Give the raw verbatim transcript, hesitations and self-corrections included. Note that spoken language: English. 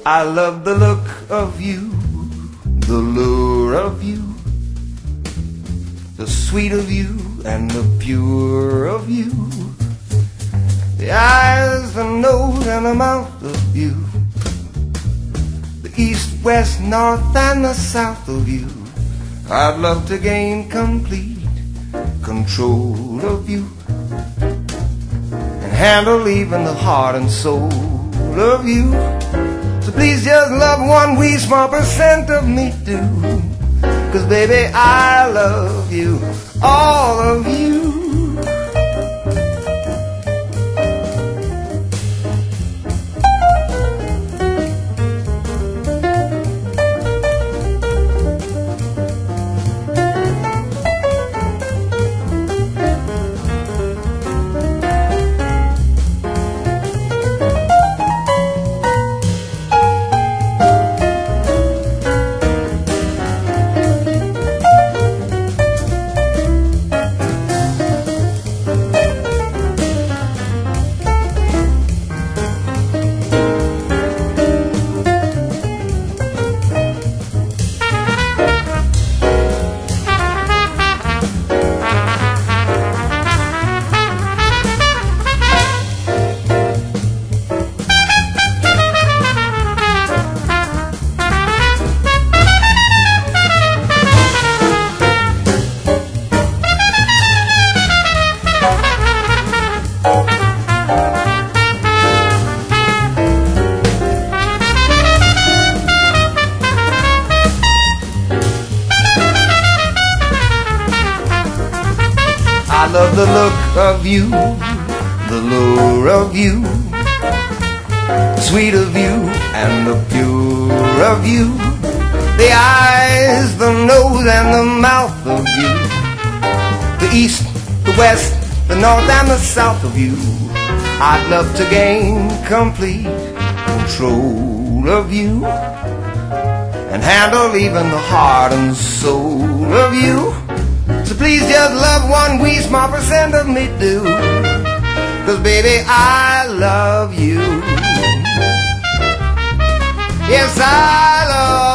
I love the look of you, the lure of you, the sweet of you and the pure of you, the eyes, the nose and the mouth of you, the east, west, north and the south of you. I'd love to gain complete control of you and handle even the heart and soul of you. So please just love one wee small percent of me too, 'cause baby I love you, all of you. I love the look of you, the lure of you, the sweet of you and the pure of you, the eyes, the nose and the mouth of you, the east, the west, the north and the south of you. I'd love to gain complete control of you and handle even the heart and soul of you. So please just love one wee small percent of me do, 'cause baby I love you. Yes, I love